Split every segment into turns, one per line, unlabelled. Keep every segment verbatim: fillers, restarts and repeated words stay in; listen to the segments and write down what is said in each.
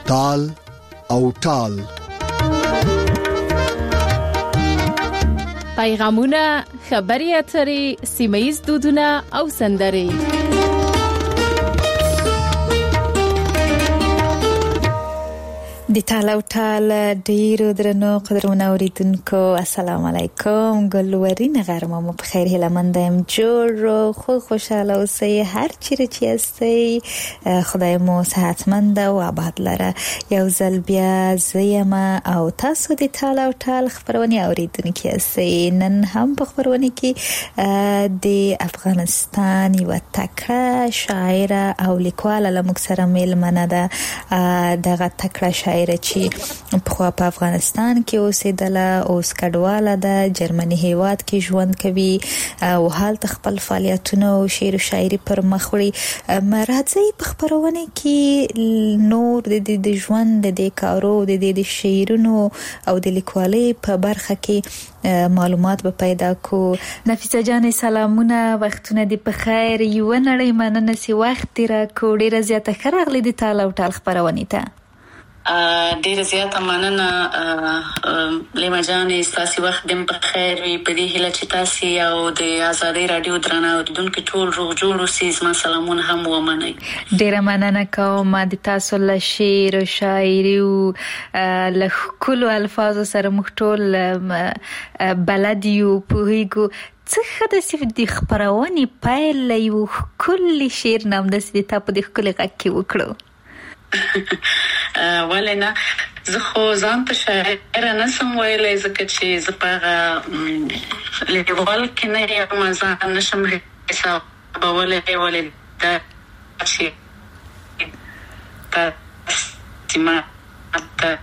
تال او ټال.
پیغامونه، خبري اترې، سیمه‌ییز دودونه او سندرې.
د تاله او ټال ډیرو درنو قدرمنو اوریدونکو السلام علیکم. ګلورین غرمه مو په خیر هیله مند یم. جوړ خو خوشاله اوسئ هر چیرې چې یاستئ. خدای مو صحتمند او آباد لره. یو ځل بیا زیم او تاسو د تاله او ټال خبرونه اوریدونکو یاستئ. نن هم په خبرونه کې د افغانستان یو تکړه شاعره او لیکواله لمک سره میلمنه ده. دغه تکړه شاعره چې په په افغانستان کې اوسېدله، اوس کډواله ده، جرمني هیواد کې ژوند کوي او حالت خپل فعالیتونه او شعر او شاعري پر مخ وړي. مرادزي په خبرونه کې نور د د ژوند د کارو د د شعرونو او د لیکوالۍ په برخه کې معلومات به پیدا کو. نفیسه جان سلامونه، وختونه دی په خیر. یو نړۍ مننه سی وخت را کو. ډیره زیاته خراغلی د تاله او ټال خبرونه ته.
ډیر زیاته مننه لیما جان، تاسو وخت دم په خیر وي. په دې هیله چې تاسو او د آزادۍ رادیو درنه اوریدونکو ټول روغ جوړ اوسئ. زما سلامونه هم ومنئ.
ډیره مننه کوم د تاسو له شعر او شاعري او له کلو الفاظ سره مختول بلد یو پوهیګو. څه د سیف د خبرونه پایل یو کلی شعر نام د سې ته په دې کلی غږ کې وکړو.
ولنه زه خو ځان ته شاعر نه سم ویلای، ځکه چې زه په لیکوال کې نه یم. ځان نشم حسابولای ولې دا چې تاسو ما ته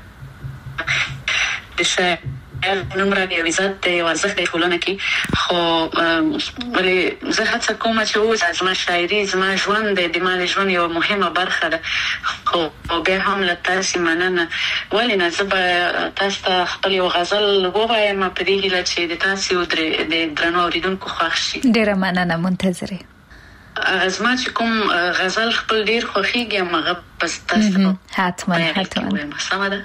د شاعر نمره دی عزت دی ورزخ دی ټولنه کې. خو ولې زه هڅه کوم چې اوس زما شاعري زما ژوند دی، د مال ژوند یو مهمه برخه ده. خو بیا هم له تاسو مننه. ولې نه زه به تاسو ته خپل یو غزل ووایم په دې هیله چې د تاسو د درنو اوریدونکو خوښ شي.
ډیره مننه، منتظره.
زما چې کوم غزل خپل ډیر خوښیږي هغه پس تاسو
حتما حتما
سمه ده.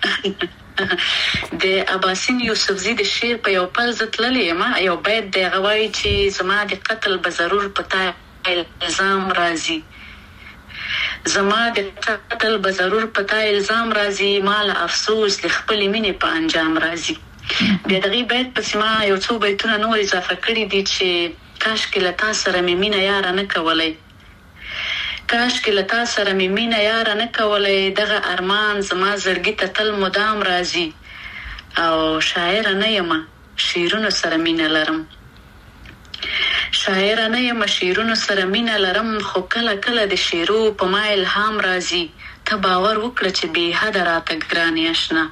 د اباسین یوسفزي د شعر په یو پل زتللې ما یو بیت دی غوي چې زما د قتل به ضرور پتا الزام راځي. زما د قتل به ضرور پتا الزام راځي، مال افسوس د خپل مینې په انجام راځي. بیا دغه بیت په سما یو څو بیتونه نور اضافه کړی دي چې کاش کې لتا سره مې مینه یار نه کولای، کاش کې لتا سره مې مینه یار نه کولای. دغه ارمان زما زړګي ته تل مدام راځي. او شاعر نه یم شیرونو سره مینه لرم، شاعر نه یم شیرونو سره مینه لرم. خو کله کله د شیرو په ما الهام راځي. ته باور وکړه چې به حد راته ګرانې آشنا،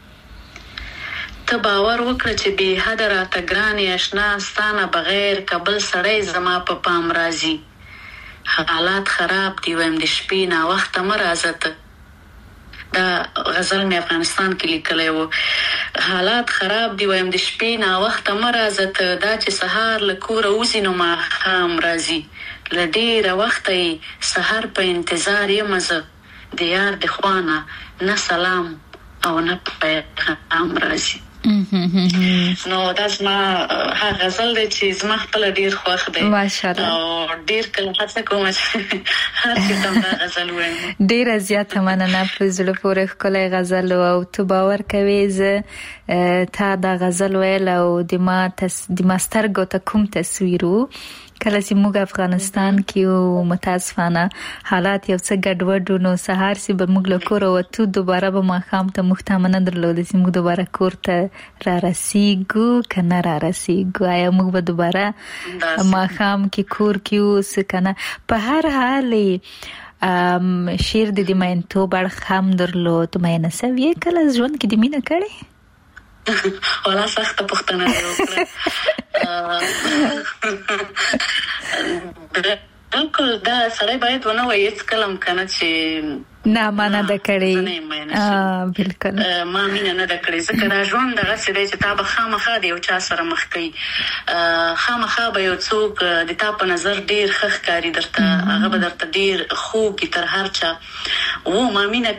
ته باور وکړه چې به حد راته ګرانې آشنا. ستانه بغیر کبل سړی زما په پام راځي. حالات خراب دی ویم د شپې نا وخت مرازته. دا غزل مې افغانستان کې لیکلی و. حالات خراب دی ویم د شپې نا وخت مرازته. دا چې سهار له کوره وځي نو ماښام راځي. له ډېره وخته یې سهار په انتظار یم زه، د یار د خوا نه نه سلام او نه پیغام راځي. نو دا زما ها غزل دی چې زما خپل ډیر خوښ دی.
ماشاءالله.
او ډیر کله هڅه کوم چې هر څه دا غزل وایم.
ډیر زیاته مننه په زړه پورې ښکلی غزل او تو باور کوي زه تا دا غزل ویل او د ما تس د ماسترګو ته کوم تصویر کله چې موږ افغانستان کې او متاسفانه حالات یو څه ګډوډ نو سهار سي به موږ له کور وته دوباره به ماښام ته محتمنه درلود چې موږ دوباره کور ته را رسیږو کنه را رسیږو آیا موږ به دوباره ماښام کې کور کې اوس کنه. په هر حال شعر د دې مینتوب اړخ هم درلود. مینه سوي کله ژوند کې د مینه کړې؟
ولا سخته پښتنه وکړه. بالکل دا سړی باید ونه وایي هیڅ کلم کنه چې
نه ما نه ده کړې. بالکل
ما مینه نه ده کړې ځکه دا ژوند دغسې دی چې تا به خامخا د یو چا سره مخ کوي، خامخا به یو څوک د تا په نظر ډېر ښه ښکاري درته، هغه به درته ډېر خوږ وي تر هر چا. و ما مینه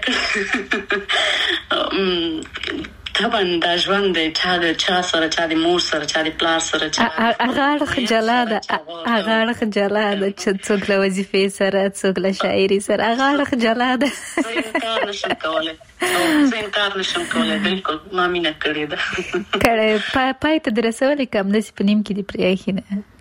کړې طبعا دا ژوند دی، چا د چا سره، چا د مور سره، چا د پلار سره، چا
هغه اړخ جلا ده، هغه اړخ جلا ده چې څوک له وظیفې سره، څوک له شاعري سره، هغه اړخ جلا ده.
زه انکار نشم کولی، زه انکار نشم کولی، بالکل ما مینه کړې ده.
کړې پای ته دې رسولې که همداسې په نیم کې دې پرېښي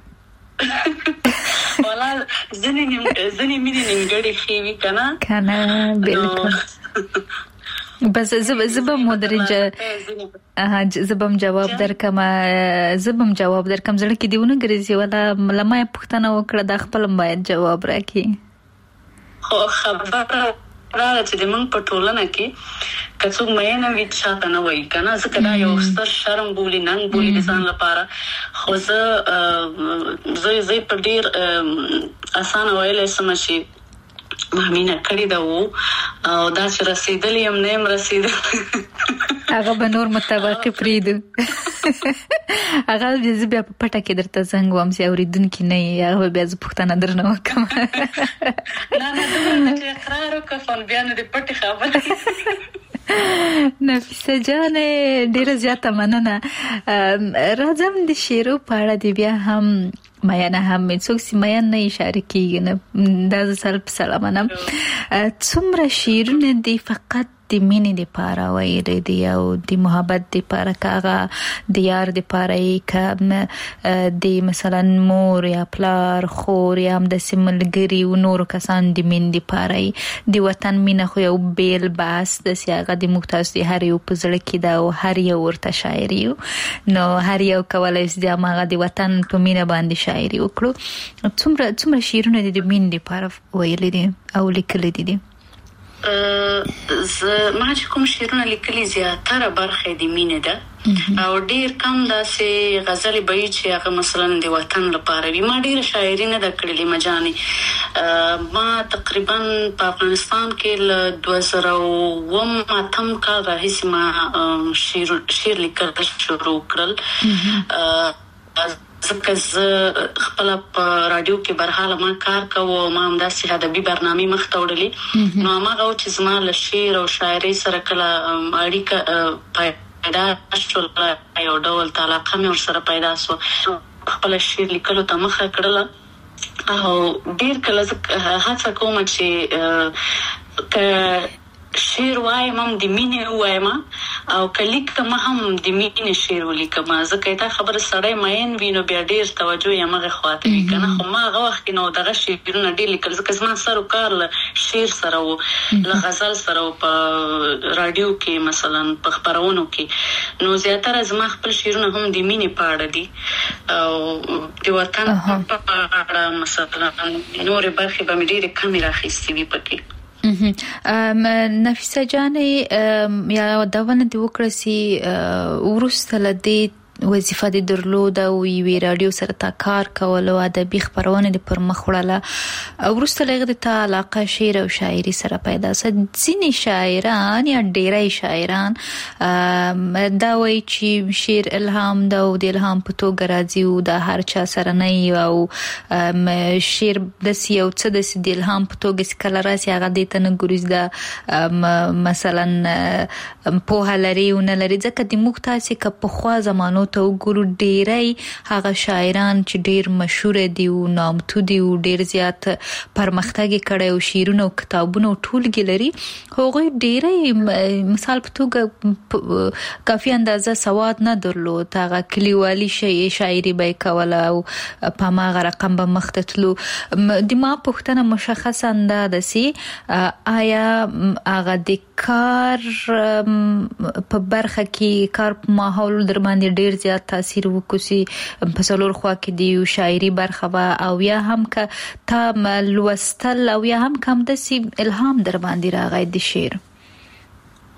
نه؟
والا ځینې مینې نیمګړې ښې وي که نه
که نه بالکل. بس زبم مدرجه زبم جواب درکم زبم جواب درکم زړه کې دیونه ګرځي ولا لمه پښتنه وکړه د خپل باید جواب راکې.
خو خبره را چې د موږ په ټولنه کې که څوک مینه وي چاته نه وایي که نه، ځکه دا یو ستر شرم بولي، ننګ بولي د ځان لپاره. خو زه زه زه په ډېر اسانه ویلی سم چې ما مینه کړې ده و او دا چې رسېدلی یم نه یم رسېدلی
هغه به نور متوقع پرېږدو. هغه زه بیا په پټه کې درته زنګ وم چې اورېدونکي نه یې، هغه بیا زه پوښتنه درنه وکړم.
نه نه دومره چې اقرار وکړم بیا نو د پټې خبرې.
نفیسه جانې ډېره زیاته مننه. راځم د شعرو په اړه دې بیا هم میانه هم څوک چې میان نه اشاره کېږي نه، دا زه سره په سلامه نم. څومره شعرونه دي فقط د مینې دپاره ویلی دي او د محبت دپاره، که هغه د یار دپاره یې، که د مثلا مور یا پلار، خور یا همداسې ملګري و نورو کسان د مینې دپاره یې؟ د وطن مینه خو یو بیل بحث داسې هغه د موږ تاسو د هر یو په زړه کې ده او هر یو ورته شاعري یو، نو هر یو کولی شي د هماغه د وطن په مینه باندې شاعري وکړو. څومره څومره شعرونه د مینې دپاره ویلي دي او لیکلي دي؟
زه ما چې کوم شعرونه لیکلي زیاتره برخه د مینې ده او ډیر کم داسې غزلې به وي چې هغه مثلا د وطن لپاره وي. ما ډیره شاعري نه ده کړې مجانې. ما تقریبا په افغانستان کې له دوه زره اووم اتم کال راهیسې ما شعر شعر لیکل شروع کړل، ځکه زه خپله په راډیو کې برحاله ما کار کوو، ما همداسې ادبي برنامې مخته وړلې، نو هماغه و چې زما له شعر او شاعرۍ سره کله اړیکه پیدا شوله، یو ډول علاقه مې ورسره پیدا شوه، خپله شعر لیکلو ته مخه کړله او ډېر کله زه هڅه کوم چې که شعر وایم هم د مینې ووایم او که لیکم هم د مینې شعر ولیکم، ځکه دا خبره سړی مین وي نو بیا ډېر توجه یې همغې خواته وي که نه. خو ما هغه وخت کې نو دغه شعرونه ډېر لیکل، ځکه زما سر و کار له شعر سره و، له غزل سره و، په راډیو کې مثلا په خپرونو کې، نو زیاتره زما خپل شعرونه هم د مینې په اړه دي او د وطن په اړه مثلا نورې برخې به مې ډېرې کمې راخیستې وي پکې.
نفیسه جانې یا داونه دې وکړه چې وروسته له دې وظیفه دې درلوده او یوې راډیو سره تا کار کول او ادبي خپرونه دې پر مخ وړله، وروسته له هغې د تا علاقه شعر او شاعري سره پیدا شوه. ځینې شاعران یا ډېری شاعران دا وایي چې شعر الهام ده او د الهام په توګه راځي او دا هر چا سره نه وي او شعر داسې یو څه داسې د الهام په توګه چې کله راسي هغه دې ته نه ګوري دا مثلا پوهه لري او نه لري، ځکه د موږ تاسې که پخوا زمانو ته وګورو ډېری هغه شاعران چې ډېر مشهوره دي او نامتو دي او ډېر زیات پرمختګ یې کړی او شعرونه او کتابونه او ټولګې لري، هغوی ډېری مثال په توګه کافي اندازه سواد نه درلود، هغه کلیوالي شاعري به یې کوله او په هماغه رقم به مخته تلو. د ما پوښتنه مشخصا دا ده چې آیا هغه د کار په برخه کې کار په ماحول در باندې ډېر زیات تاثیر وکړي په څلور خوا کې د شاعري برخه به او یا هم که تا لوستل او یا هم که همداسې الهام در باندې راغی د شعر؟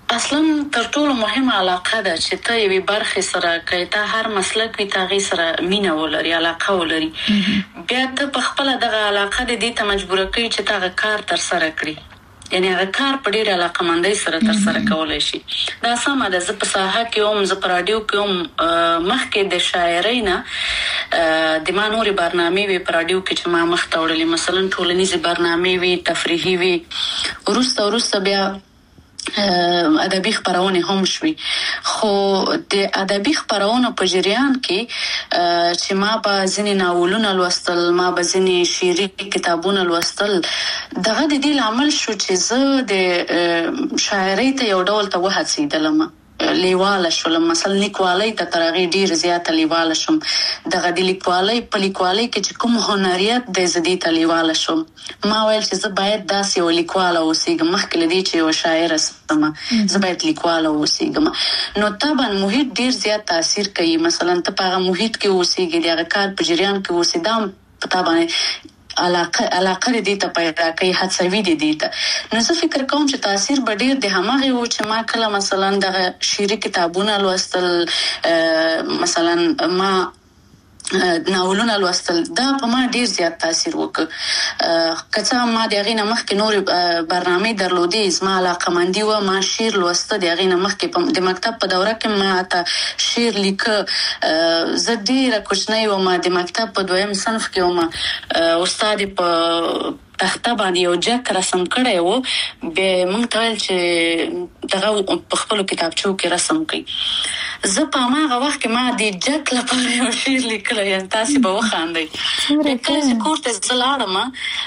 اصلا تر ټولو مهمه علاقه ده چې ته یوې برخې سره کوي، ته هر مسلک وي ته هغې سره مینه ولري، علاقه ولري، بیا ته په خپله دغه علاقه د دې ته مجبوره کوي چې ته هغه کار ترسره کړي، یعنې هغه کار په ډېرې علاقهمندۍ سره ترسره کولی شي. دا سمه ده. زه په ساحه کې هم، زه په راډیو کې هم مخکې د شاعرۍ نه د ما نورې برنامې وې په راډیو کې چې ما مخته وړلې، مثلا ټولنیزې برنامې وي، تفریحي وي. وروسته وروسته بیا ادبي خپرونې هم شوي، خو د ادبي خپرونو په جریان کې چې ما به ځینې ناولونه لوستل، ما به ځینې شعري کتابونه لوستل، دغه د دې لامل شو چې زه د شاعرۍ ته یو ډول ته وهڅېدلم، لیواله شولم. مثلا لیکوالۍ ته تر هغې ډېر زیاته لیواله شم. دغه د لیکوالۍ په لیکوالۍ کې چې کوم هنریت دی زه دې ته لیواله شوم. ما ویل چې زه باید داسې یو لیکواله اوسېږم، مخکې له دې چې یو شاعره سم زه باید لیکواله اوسېږم. نو طبعا محیط ډېر زیات تاثیر کوي. مثلا ته په هغه محیط کې اوسېږې، د هغه کار په جریان کې اوسې، دا هم په تا باندې علاقه علاقه دې ته پیدا کوي، هڅوي دې ته. نو زه فکر کوم چې تاثیر به ډېر د هماغې و چې ما کله مثلا دغه شعري کتابونه لوستل، مثلا ما ناولونه لوستل، دا په ما ډېر زیات تاثیر وکړ. که څه هم ما د هغې نه مخکې نورې برنامې درلودې، زما علاقهمندي وه، ما شعر لوسته د هغې نه مخکې. د مکتب په دوره کې ما ته شعر لیکه. زه ډېره کوچنۍ وم، د مکتب په دویم صنف کې وم. استاد په تخته باندې یو جک رسم کړی و، بیا موږ ته ویل چې دغه په خپلو کتابچو کې رسم کړئ. زه په هماغه وخت کې ما د جک لپاره یو شعر لیکلی، یعنې تاسې به وخاندئ. بیا کله چې کور ته زه لاړم،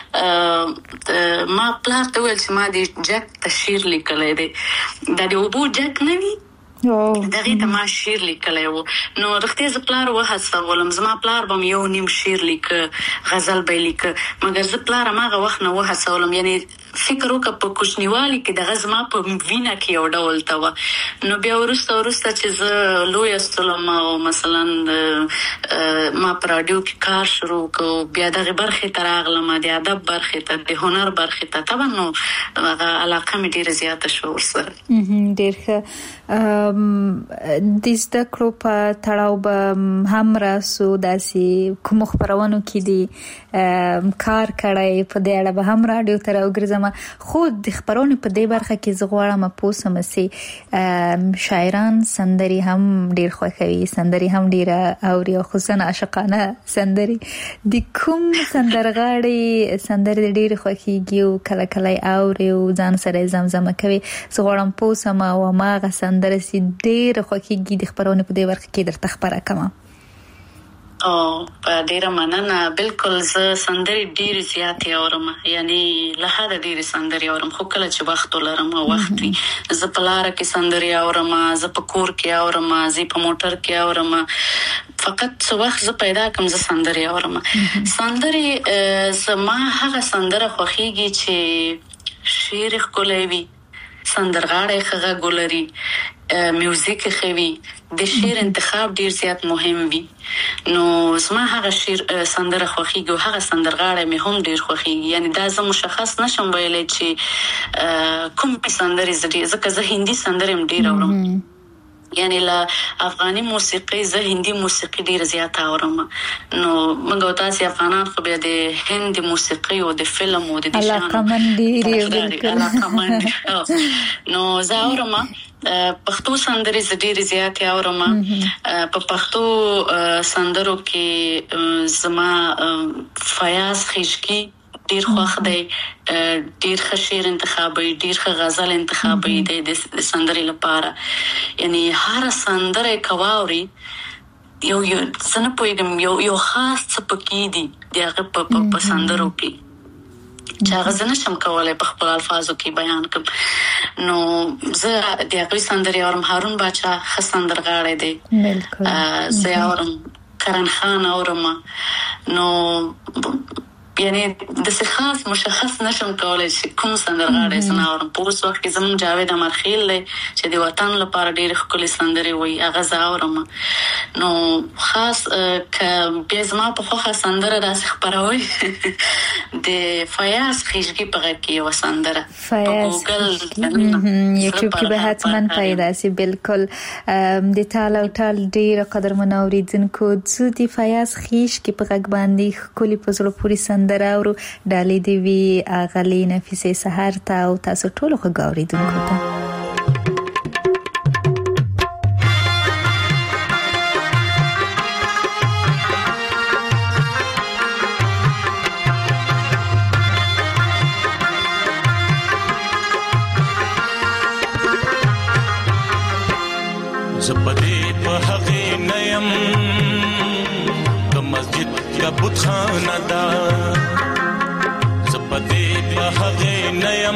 ما پلار ته وویل چې ما د جک ته شعر لیکلی دی. دا د اوبو جک نه وي، دغې ته ما شعر لیکلی و. نو رښتیا زه پلار وهڅولم. زما پلار به م یو نیم شعر لیکه، غزل به یې لیکه، مګر زه پلار هماغه وخت نه وهڅولم. یعنې فکر وکړه په کوچنیوالي کې دغه زما په وینه کې یو ډول ته وه. نو بیا وروسته وروسته چې زه لویه ستلم او مثلا ما په راډیو کې کار شروع کړو، بیا دغې برخې ته راغلم، د ادب برخې ته، د هنر برخې ته. طبعا نو هغه علاقه مې ډېره زیاته شوه ورسره.
ډېر ښه. د زده کړو په تړاو به هم راسو، داسې کومو خپرونو کې دي کار کړی، په دې اړه به هم راډیو ته راوګرځم. خو د خپرونې په دې برخه کې زه غواړم پوه شم چې شاعران سندرې هم ډېر خوښوي، سندرې هم ډېره اوري، او خصوصا عاشقانه سندرې. د کوم سندرغاړي سندرې د ډېرې خوښېږي او کله کله یې اوري او ځان سره یې زمزمه کوي؟ زه غواړم پوه شم او هماغه سندره چې ډېره خوښېږي د خپرونې په دې برخه کې درته خپره کړم.
او ډیره مننه. بالکل زه سندرې ډېرې زیاتې اورم، یعنې له حده ډېرې سندرې اورم، خو کله چې وخت ولرم او وخت وي. زه په لاره کې سندرې اورم، زه په کور کې اورم، زه په موټر کې اورم. فقط څه وخت زه پیدا کړم زه سندرې اورم. سندرې زما هغه سندره خوښېږي چې شعر یې ښکلی وي، سندرغاړی ښه غږ ولري، میوزیک ښه وي، د شعر انتخاب ډیر زیات مهم وي. نو زما هغه شعر سندره خوښیږي او هغه سندرغاړی مې هم ډیر خوښیږي. یعنی دا زه مشخص نشم ویلی چې کوم سندرې زه ډیر، ځکه زه هندي سندرې هم ډیر اورم. یعنی له افغاني موسیقي زه هندي موسیقي ډیر زیات اورم. نو موږ او تاسو افغانان خو بیا د هند موسیقي او د فلم او د دشان
علاقمند ډیر
علاقمند. نو زه اورم پښتو سندرې زه ډېرې زیاتې اورم. په پښتو سندرو کې زما فیاض خشکی ډیر خوښ دی، ډیر ښه شعر انتخابوي، ډیر ښه غزل انتخابوي د سندرې لپاره. یعنی هر سندره کواوري یو یو زه نه پوهېږم یو یو خاص څه پکې دي د هغه په سندرو کې چې هغه زه نشم کولی په خپل الفاظو کې بیان کړم. نو زه د هغوی سندرې اورم. هارون باچا ښه سندرغاړی دی. زه اورم کرن خان اورم. نو یعنی د څه خاص مشخص نشم کولای چې کوم سندرغاړی زما اورم. په اوس وخت کې زموږ جاوید امرخیل دی چې د وطن لپاره ډېرې ښکلې سندرې وایي، هغه زه اورم. نو خاص که بیا زما په خوښه سندره داسې خپروئ د فیاض خیشګي په غږ کې یوه سندره په ګوګل
یوټیوب کې به حتما پیدا سي. بالکل د تال او تال ډېره قدرمنو اوریدونکو زه د فیاض خیشګي په غږ باندې ښکلې په زړه پورې سندره اورو. ډالۍ دې وي اغلې نفیسې سحر ته او تاسو ټولو ښه اوریدونکو ته.
زبدې په هغې نه یم د مسجد یا بتخانه ده، زبدې په هغې نه یم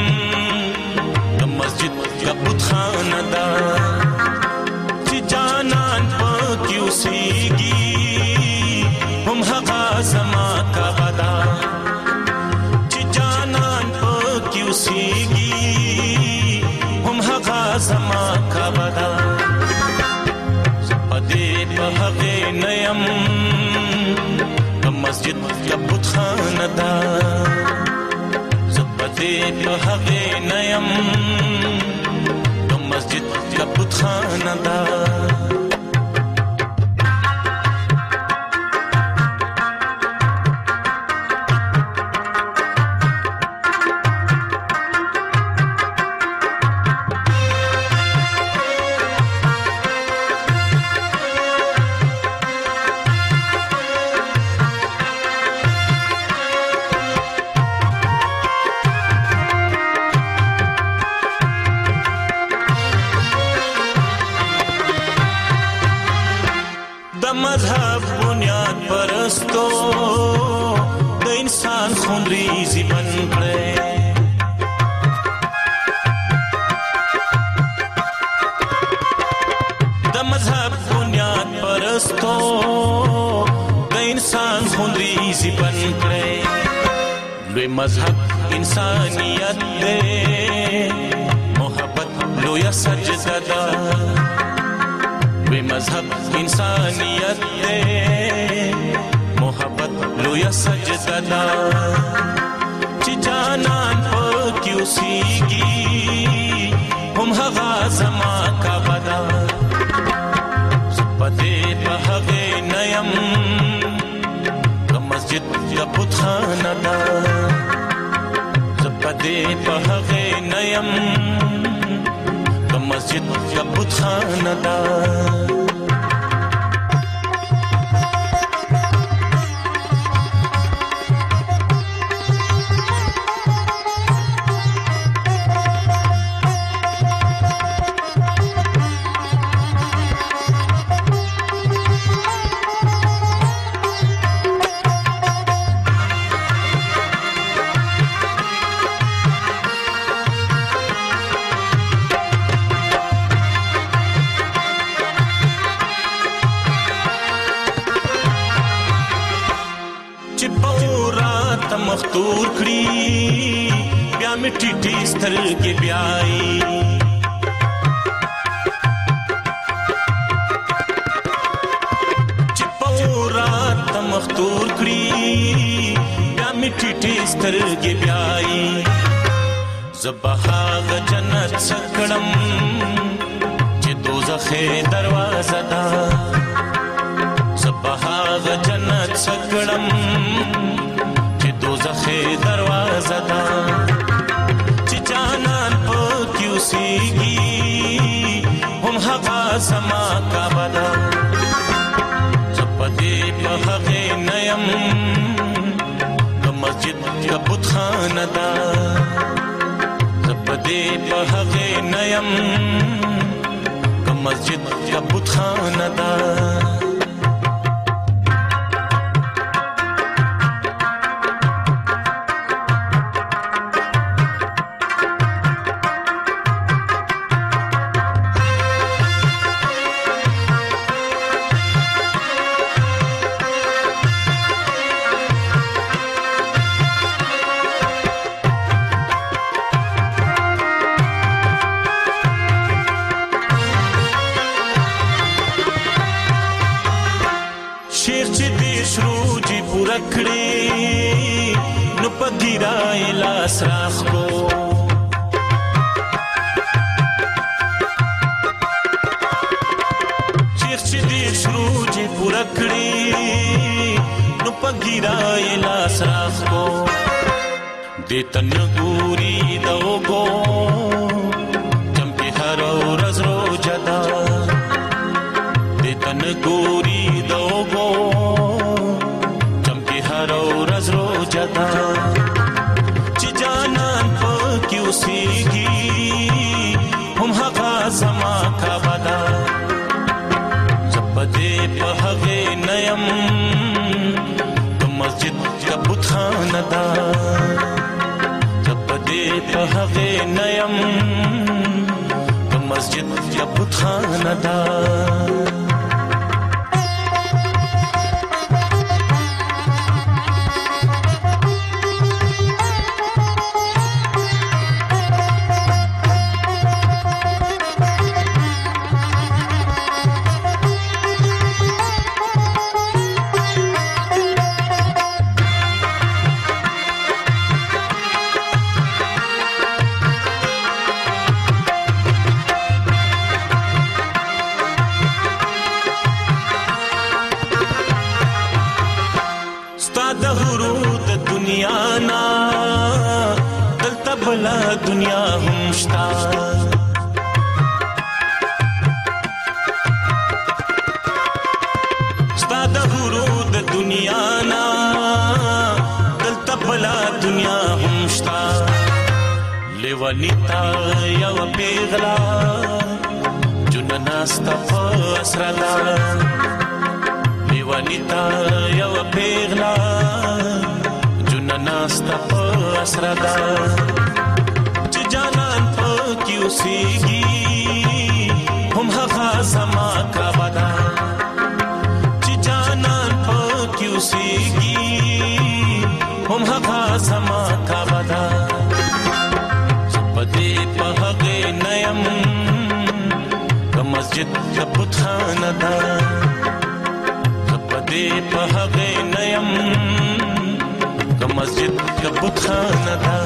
د مسجد یا بتخانه ده چې جانان پکې اوسېږي هم هغه زما کعبه ده، چې جانان پکې اوسېږي هم هغه زما کعبه ده. په هغې نه یم د مسجد یا بتخانه ده، زه په دې په هغې نه یم د مسجد یا بتخانه ده. مذهب بنیاد پرستو د انسان خونریزي بن کړي، د مذهب بنیاد پرستو د انسان خونریزي بن کړي. لوی مذهب انسانیت دی، محبت لوی سجده ده. وی مذهب انسانیت دے محبت لویا سجدہ دا چی جانان پاکی اوسیگی هم هغا زما کعبه دا. زپدے پا هغی نیم دا مسجد یا بتخانه دا، زپدے پا هغی نیم مسجد یا بتخانه ده. مختور کړی بیا می ټیټی سترګې بیاي، چې پورات مختور کړی بیا می ټیټی سترګې بیاي. زبهاغ جنت سکړم چې دوزخ دروازه ده، زبهاغ جنت سکړم دوزخی دروازه ده چې جانان پکې اوسېږي هم هغه زما کعبه ده. زه په دې په هغې نه یم د مسجد یا بتخانه ده، زه په دې په هغې نه یم د مسجد یا بتخانه ده. لاس راخ کو چیخ چې دې شروع چې پورا کړی نو پګیرا لاس راخ کو دې تن ګوري دوګو چمکه هر ورځ روزه دا دې تن ګوري دوګو چمکه هر ورځ روزه دا چې جانان پکې اوسېږي هم هغه زما کا بدا چپدې په هغه نیم د مسجد کا بتخانه دا په هغه نیم د مسجد یا بتخانه دا دنیا هم شتا ستا د غرو د دنیا نا دلته بلا دنیا هم شتا لیوانیتا یو پیغلا جننا ستا فاسرلا لیوانیتا یو پیغلا جننا ستا فاسرلا اوسېږي هم هغه زما کا بدا چې جانان پکې اوسېږي هم هغه زما کا بدا پدې په هغه نیم د مسجد د بتخانه دا پدې په هغه نیم د مسجد د بتخانه دا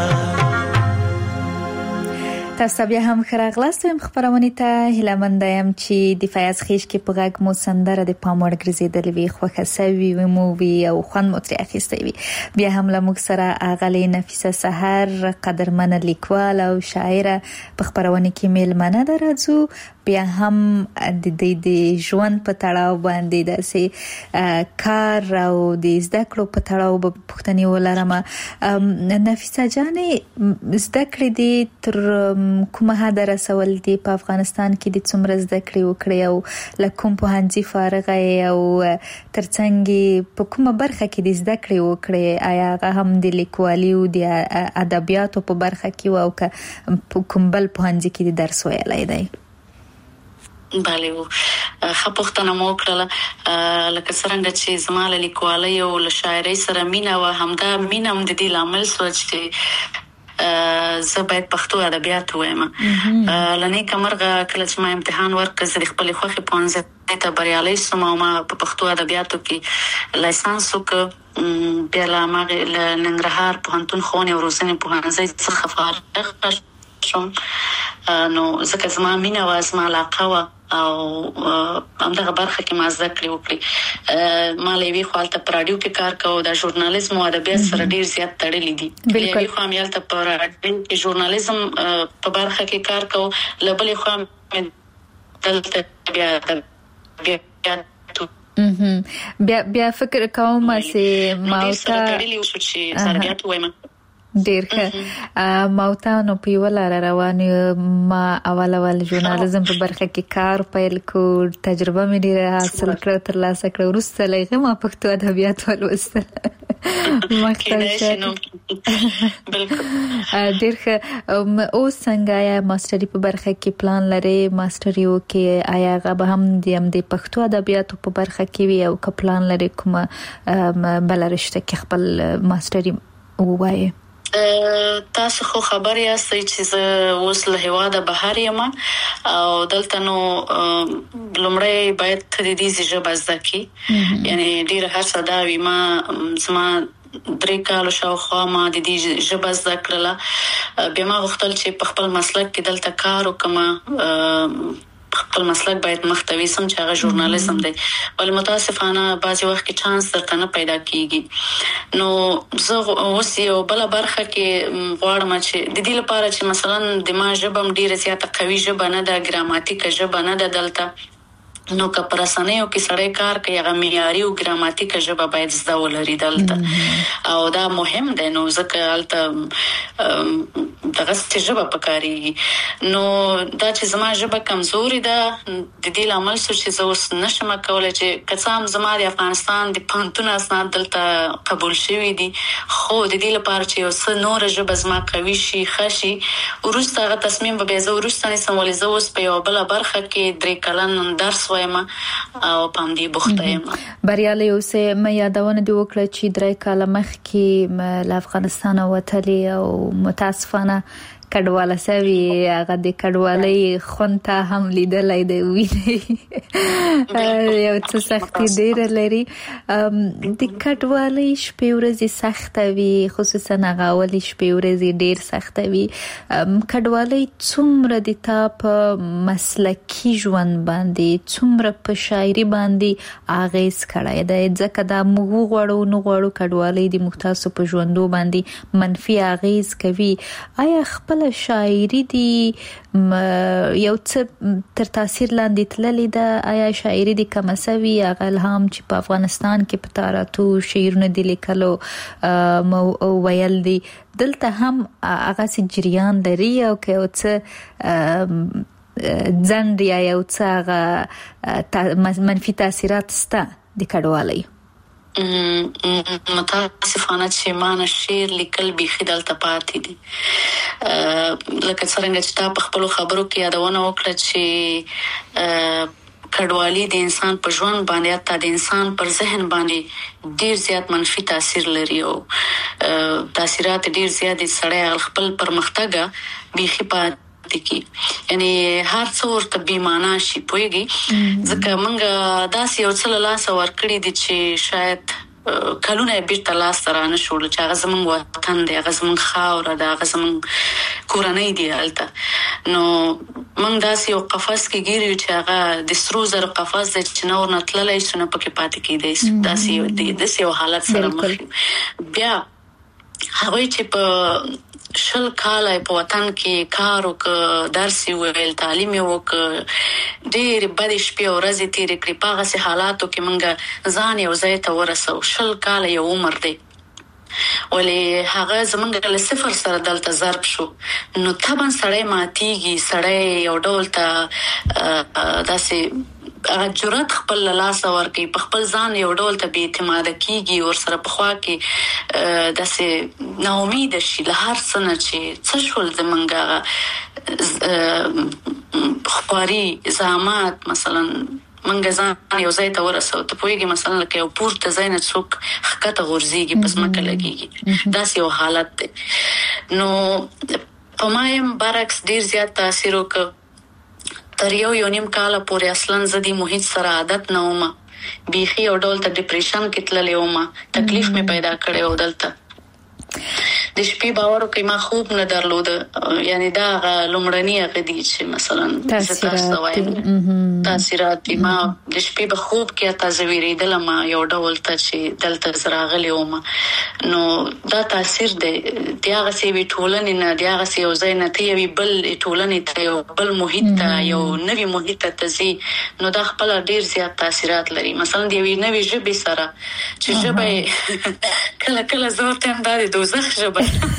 تاسو بیا هم خراغلاست هم خبرونه ته هیلمند یم چې د فیاض خیش کې په غږ مو سندره د پاموړ ګرځیدلې وي خوښه سوي وي مو وی او خوان متري اخیسته وي بیا هم لموږ سره اغلی نفیسه سحر قدرمن لیکوال او شاعره په خبرونه کې میلمنه درځو بیا هم د دې د ژوند په تړاو باندې د سي کار او د زده کړو په تړاو په پښتني ولرمه نفیسه جانې زده کړې دي تر کومه حد رسول دي په افغانستان کې د څومره زده کړې وکړې او لکم په هانځي فارغه او ترڅنګ په کومه برخه کې د زده کړې وکړې آیا هغه هم د لیکوالي او د ادبیاتو په برخه کې او کوم بل په هانځي کې د درس ویلای دی
بله و خپختنه مو کړله لکه څنګه چې زماله لیکوالي او شاعري سره مینا و همدا مینا هم د دې لامل سوچ چې زه باید پښتو ادبیات وایم لنی کمرغه کله چې ما امتحان ورکړ زه خپل خوخي پونځه ته بریالي سم او ما په پښتو ادبیاتو کې لایسنس وکړ بیا لا ما ننګرهار پوهنتون خونې او روزنې پوهنځي څخه فارغ شوم نو ځکه زما مینا و زما علاقه و او همدغه برخه کې ما زده کړې وکړې ما لوي خپل ته رادیو کې کار کوم د ژورنالیزم او ادبیات سره ډیر زیات تړلې دي لوي خو هم یالته په رادیو کې ژورنالیزم په برخه کې کار کوم لبلې خو دلته بیا
بیا بیا فکر کوم چې ما ته
تړلې وشو چې ادبیات وایم
ډیر ښه ماوتانو په ولاره روان ما اول اول ژورنالیزم په برخه کې کار پیل کو تجربه مې ډیره حاصل کړه تر لاسه کړه ورسته لږه ما پښتو ادبیات ولوستل مختلف ډیر ښه او څنګه یا ماستری په برخه کې پلان لري ماستری او کې آیا غو هم د پښتو ادبیات په برخه کې وي او ک پلان لري کومه بلرشته کې خپل ماستری وایي
تاسو خو خبر یاستئ چې زه اوس له هواده بهر یم او دلته نو لومړی باید تدریسي ژبه زده کړم یعنی ډیر هڅه دا وي ما زما درې کال شاوخوا ما د دې ژبه زده کړله. بیا ما غوښتل چې په خپل مسلک کې دلته کار وکم. خپل مسلک باید محتوی سم چې هغه ژورنالیزم دی، ولې متاسفانه بعضی وخت کې چانس درته نه پیدا کیږي. نو زه اوس یو بل برخه کې غواړم چې د دې لپاره چې مثلا د ما ژبه ډیره زیاته قوي ژبه نه ده، ګراماتیک ژبه نه ده دلته، نو که پر اسانیو کې سړی کار کوي هغه معیاري او ګراماتیک ژبه باید زده ولري دلته، او دا مهم دی. نو ځکه هلته دغه څه ژبه پکاري. نو دا چې زما ژبه کمزوري ده د دې لامل څه چې زه اوس نشم کولای چې کڅام زما د افغانستان د پانتون اسناد دلته قبول شوی دي، خو د دې لپاره چې یو څه نور ژبه زما قوي شي خشي ورسته هغه تصمیم به زه ورسته نسم ولې زه اوس په یو بل برخه کې درې کلن درس وایم او پام دې بوخته یم.
بریالي اوسه. مې یادونه دی وکړه چې درې کاله مخکې له افغانستان وتلې او متاسفانه کډواله سوي، هغه د کډوالۍ خونته هم لیدلای دی ویني یو څه سختي ډیر لري. د کډوالۍ شپې ورځې سخته وي، خصوصا هغه اولي شپې ورځې ډیر سخته وي. کډوالۍ څومره د تا په مسلکي ژوند باندې څومره په شاعري باندې اغیز کړی دی؟ ځکه دا موږ غواړو نو غواړو کډوالۍ د مختاسو په ژوندو باندې منفي اغیز کوي. آیا خپل شاعري دی یو څه تر تاثیر لاندې تللی ده؟ آیا شاعري دی کم سوي؟ هغه الهام چې په افغانستان کې په تاراتو شعرونه دی لیکلو ویل دي دلته هم هغه سي جریان لري او که یو څه ځنډ یا یو څه هغه منفي تاثیرات سته د کډوالۍ؟
متاسفانه چې ما شعر لیکل بیخي دلته پاتې دي. لکه څنګه چې تا په خپل خبرو کې یادونه وکړه چې کډوالۍ د انسان په ژوند باندې حتی د انسان پر ذهن باندې ډیر زیات منفي تاثیر لري او تاثیرات ډیر زیات سړی خپل پرمختګ بیخي پاتې کی، یعنی هر څو ورته بیمانه شي پويږي. ځکه موږ داسې یو څه لاس ورکړی دي چې شاید کلونه بیرته لاس سره نه شول، چې هغه زموږ وطن دی، هغه زموږ خاور ده، هغه زموږ کورنۍ دی هلته. نو موږ داسې یو قفس کې ګیرو چې هغه د سرو زرو قفس دی چې نور نه تللی شي، نه پکې پاتې کېدی. داسې داسې یو حالت سره مخ یو. بیا هغوی چې په شل کاله په وطن کې کار وکړ، درس ویل، تعلیم وکړ، ډېر بد شپې او ورځې تیرې کړې په هغه حالاتو کې موږ ځان یو ځای ته ورسو. شل کاله یو عمر دی، ولې هغه زمونږ له صفر سره دلته ضرب شو. نو طبعا سړی ماتیږي، سړی یو ډول ته داسې هغه جرأت خپل لاس ورکړي، په خپل ځان یو ډول ته بې اعتماده کیږي، ور سره په خوا کې داسې نا امید شي له هر څه نه چې څه شول زمونږ خواري زحمت. مثلا منګه ځان یو ځای ته ورسو ته پوهیږي، مثلا لکه یو پورته ځای نه څوک ښکته غورځيږي پس مکه لګيږي، داسې یو حالت دی. نو په ما هم برعکس ډیر زیات تاثیر وکړ. تر یو یو نیم کاله پورې اصلا زه د محیط سره عادت نه وم، بیخي یو ډول ته ډیپریشن کې تللی وم، تکلیف مې پیدا کړی و دلته. د شپې باور کوي ما خوب نه درلود، یعنی دا لومړنی هغه دي چې مثلا تاثیرات وایم تاثیرات ما د شپې په خوب کې تاسو ویریدل ما یو ډول ته چې دلته زراغلی وم. نو دا تاثیر دی د هغه سی وی ټولنې نه، د هغه سی یو ځای نه ته یو بل ټولنې ته یو بل محیط ته یو نوی محیط ته ځي. نو دا خپل ډیر زیات تاثیرات لري. مثلا د یو نوی ژبې سره چې ژبه کله کله زور ته هم د دوزخ ژبه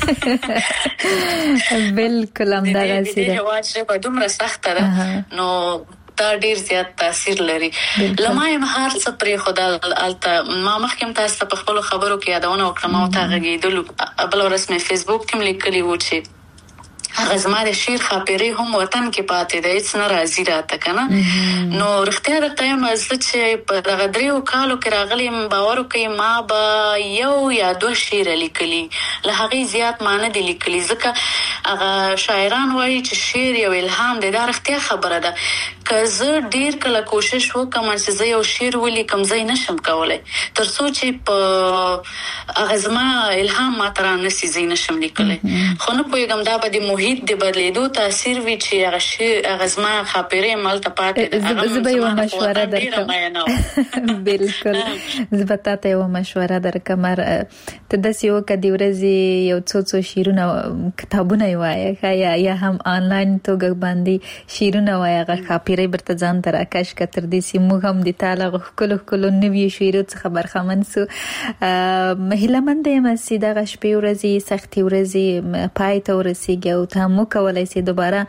بالکل هم دا غسی ده،
واجب دومره سخته ده. نو دا ډیر زیات تاثیر لري. لمه هم هر څه پرې خدا الته ما مخکې تاسو په خپل خبرو کې یادونه وکړم او تا غږیدل بل ورځ مې فیسبوک کې لیکلی و چې هغه زما د شیر خاطرې هم وطن کې پاتې ده، هیڅ نه راځي راته کنه. نو رښتیا د ټایم از چې په دغه دریو کالو کې راغلی باور کوي ما به یو یا دوه شعر لیکلي، له هغې زیات ما نه دي لیکلي. ځکه هغه شاعران وایي چې شعر یو الهام دی، دا رښتیا خبره ده. که زه ډیر کله کوشش وکم چې زه یو شعر ولیکم زه نشم کولای تر څو چې په اغزما الهام ماتره نسی زه نشم لیکلای خو نه پوهیږم دا به د محیط د بدلیدو تاثیر وی چې هغه شعر اغزما خاطره ملته پاتې هغه
زه به یو مشوره درکم بالکل زه به تاسو یو مشوره درکم ته د سیو کدی ورځي یو څو څو شیرونه کتابونه وایي یا یا هم آنلاین توګه باندې شیرونه وایي هغه خاطره برته ځان تر اکاش کتر دي سي موږ هم د تعالی کلو کلو نوی شیرو څخه برخمن سو مهله من د مسجد د شپې ورځي سختي ورځي پای ته ورسیږي او ته مو کولای سي دوباره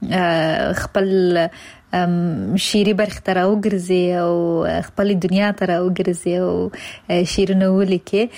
خپل شیری برخ تر او ګرځي او خپل دنیا تر او ګرځي او شیرونه ولیکي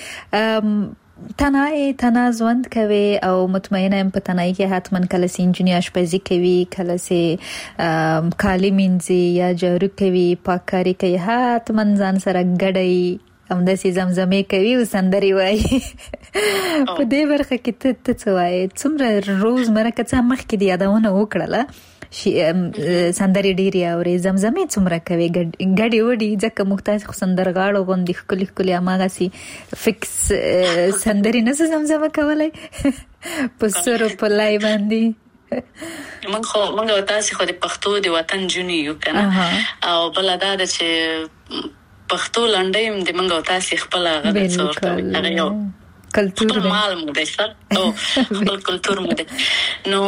تنای تنازوند کوي او مطمئنه ام په تنای کې حتمن کله سي انجینر اشپزي کوي کله سي کالی مینځي یا جارو کوي پاکاري کوي حتمن ځان سره ګډي هم د سي زمزمه کوي او سندري وایي په دې برخه کې ته ته وایي څومره روز مرکه څه مخ کې دی یادونه وکړه شي سندري ډيري او زمزمه څومره کوي ګډي وډي ځکه محتاج خو سندرغاړو غوندي خولي خولي اماغه سي فکس سندري نه زمزمه کولای په سر په لای باندې
موږ خو موږ تاسو خو د پښتو د وطن جونی یو کنه او بل دا چې پښتو لنډیم د موږ تاسو خپل غږ څورته هغه یو
کلچر
مال مو دی سر او خپل کلچر مو دی نو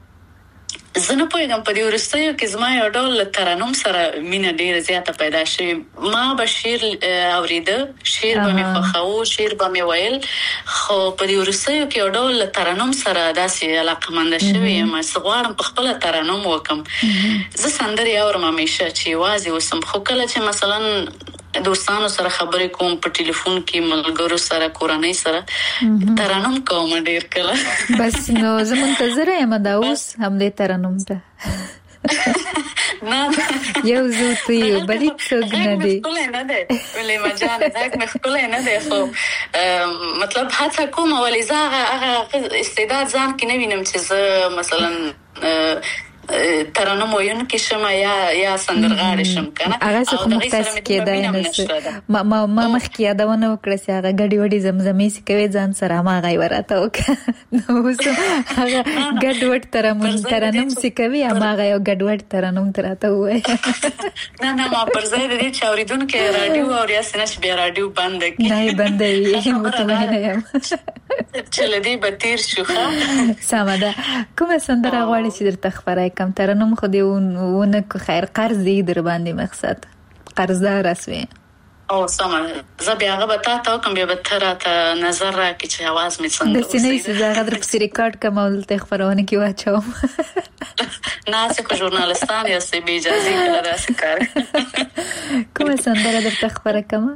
زه نه پوهیږم په دې ورستیو کې زما یو ډول ترانم سره مینه ډیره زیاته پیدا شوه ما به شعر اوریده شعر به مې خوښاوه شعر به مې ویل خو په دې ورستیو کې یو ډول ترانم سره داسې علاقمند شوه یم چې غواړم په خپل ترانم وکم زه سندري اورم همیشه چې وازي وسم خو کله چې مثلا دوستانو سره خبرې کوم په ټلیفون کې ملګرو سره کورنۍ سره ترانم کوم ډیر کله
بس نو زه منتظر یم دا اوس هم دې ترانم ته
نه
یو زو تی بلی څنګه نه دی
ولې نه دی ولې ما جان دا مخ کولای نه دی خو مطلب هڅه کوم ولې زه هغه استعداد ځان کې نه وینم چې زه مثلا ترانم وایون کې شم یا یا سندرغاړی شم کنه
هغه څه کوم تاسو کې دا نه ما ما ما مخ کې یادونه وکړه چې هغه غډي وډي زمزمې سي کوي ځان سره ما غي ورته وک نو هغه غډ وډ ترانم ترانم سي کوي ما غي غډ وډ ترانم تراته وای
نه نه ما پر ځای د دې چاوریدونکو رادیو او یا سنش بیا رادیو بند کی
نه بند وي متمنه یم
چې لدی بتیر شوخه
سمدا کومه سندره غواړي چې درته خبره کم ترنم خو دی ونه کو خیر قرض دی در باندې مقصد قرضدار اسوي
او سم زه بیا هغه بتا تا کوم بیا به راته نظر راکې چې आवाज مې څنګه
د سینې څخه هغه در په ریکارډ کومول ته خبرونه کې واچوم
نه څه کو ژورنالستان یا سي بي اجازه کړه داسې کار
کومه سندره درته خبره کوم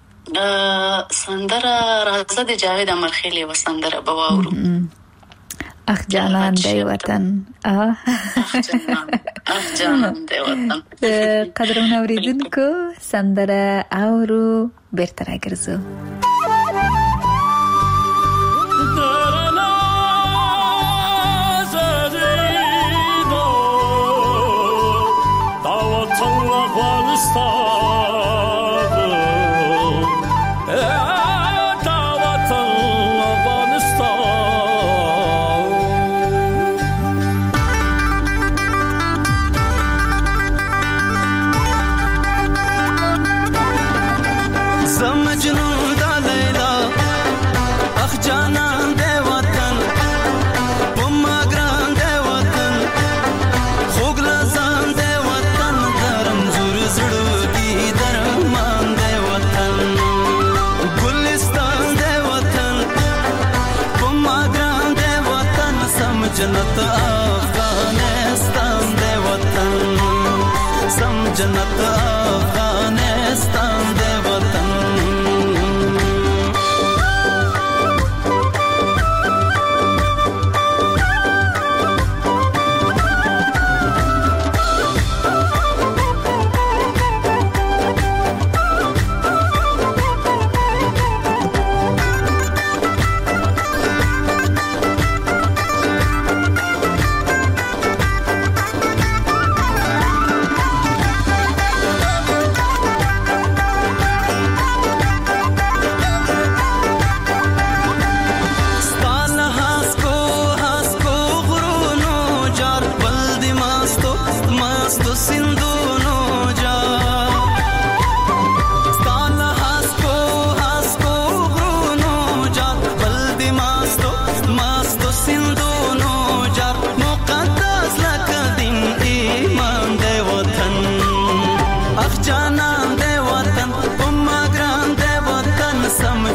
سندره راځه د جاوید امرخیلی و سندره بواورو
اخ جانان دی وطن
اخ جانان اخ جانان دی وطن
قدرونه اوریدونکو سندره اورو بیرته راګرځو
جنت افغانستان دی وطن سم جنت افغانستان دی وطن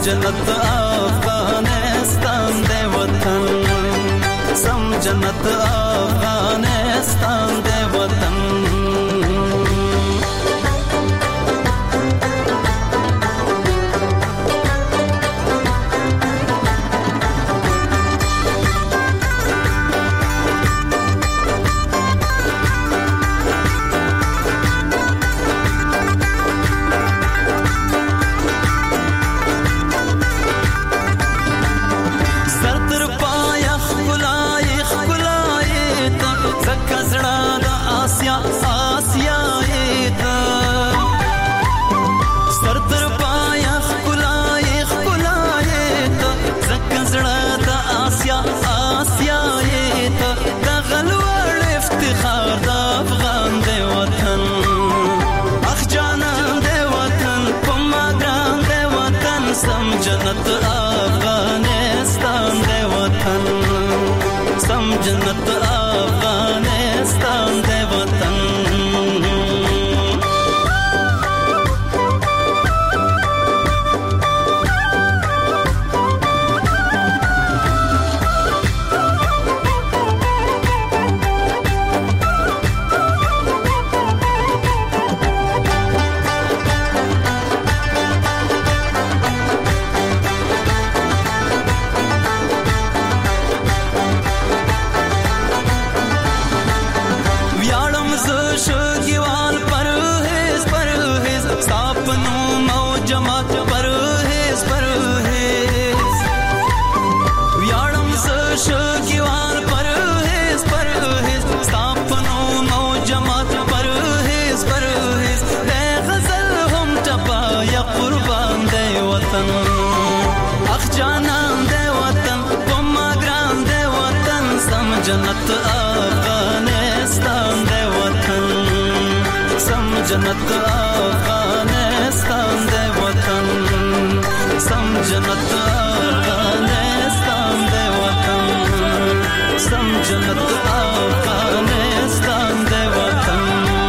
جنت افغانستان دے وطن سم جنت افغانستان دے وطن جنت افغانستان دے وطن سم جنت افغانستان دے وطن جنت افغانستان دے وطن سم جنت افغانستان دے وطن سم جنت افغانستان دے وطن سم جنت افغانستان دے وطن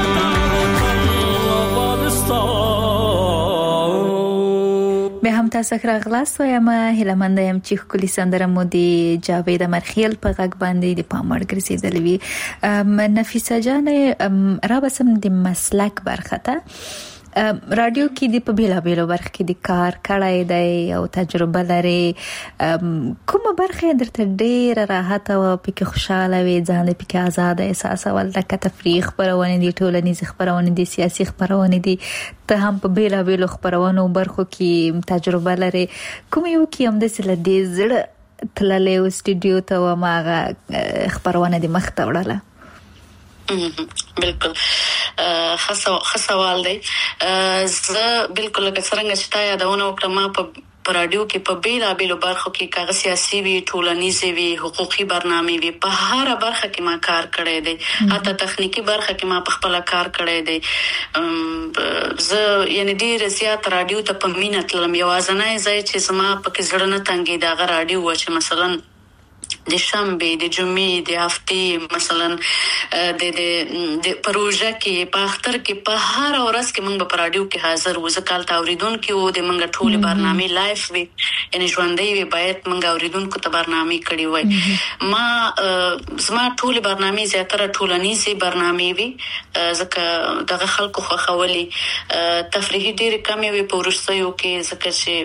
به هم تاسو راغلاست وایم هیلمنده يم چې خولي سندره مو دی جاوید مرخیل په غږ باندې د پامړ ګرځیدلې وی نفیسه جان را بسم د مسلک برخه ته رادیو کې د په بیلا بیلو برخه کې د کار کړای دی او تجربه لري کومه برخه درته ډیر راحت او پکې خوشاله وي ځان پکې آزاد احساس ول د تفریح خبرونه دي ټولنیز خبرونه دي سیاسي خبرونه دي ته هم په بیلا بیلو خبرونه برخو کې تجربه لري کوم یو کې هم د سل دې زړه تللې او سټډیو ته و ماغه خبرونه دي مخ ته وړله
بالکل خاصه خاصوال دی زه بالکل لکه څنګه چې تا یادونه وکړم په رادیو کې په بیلا بیلو برخو کې کاغذ سیاسي وی ټولنیزي وی حقوقي برنامه وی په هر برخه کې ما کار کړی دی حتی تخنیکی برخه کې ما په خپل کار کړی دی زه یعنی ډیر زیات رادیو ته په مینه تلم یوازنه ځای چې زما په کې زړه نه تنګي دا غ رادیو و چې مثلا د شنبه د جمعې د هفتې مثلا د د د پروژه کې په اختر کې په هر ورځ کې موږ په رادیو کې حاضر و زکال تاوریدونکو او د موږ ټول برنامه لایف وی یعنی ژوندۍ وی باید موږ اوریدونکو ته برنامه کړی وای ما زما ټول برنامه زیاتره ټولنیزي برنامه وی ځکه دغه خلکو خو خولي تفریحي ډیر کم وی په ورستیو کې ځکه چې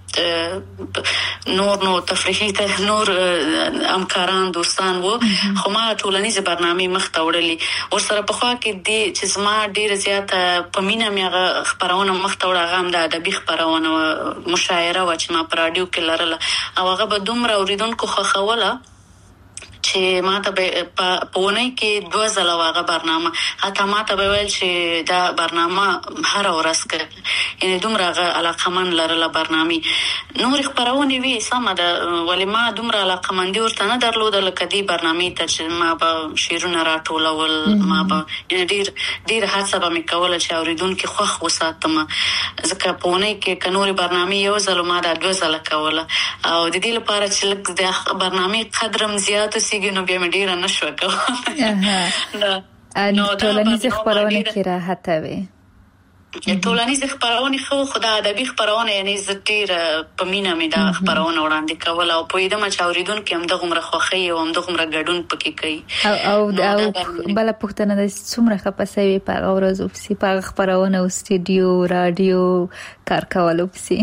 نور نو تفریحي ته نور همکاران دوستان وو خو ما ټولنیزه برنامه مخته وړلې او سره په خوا کې دي چې زما ډیر زیات په مینا میغه خبرونه مخته وړه غم د ادبي خبرونه مشاعره و چې ما په رادیو کې لرله او هغه به دومره اوریدونکو خو خوله چې ما ته په پونه کې دوه ځله واغه برنامه حتی ما ته ویل چې دا برنامه هر ورځ کې یعنی دومره علاقمن لرله برنامه نور خبرونه وی سم ده ولی ما دومره علاقمندي ورته نه درلوده لکه دی برنامه ته چې ما به شیرونه راټولول ما به ډیر ډیر هڅه به میکوله چې اوریدونکو خوښ وساتم ځکه پونه کې کنوري برنامه یو ځل ما دا دوه ځله کوله او د دې لپاره چې د برنامه قدرم زیات سیګنو بیا مې ډیر نشو کوله
نو ټولنیز خبرونه کې راحت وي
ټولنیز خبرونه خو خدای ادبي خبرونه یعنی زټیر په مینا مې دا خبرونه وړاندې کول او په دې مچ اوریدونکو هم د غمره خوخي او هم د غمره ګډون پکې کوي
او او بل پښتنه د څومره خپسوي په اورز او سي په خبرونه او استودیو رادیو کار کولو پسي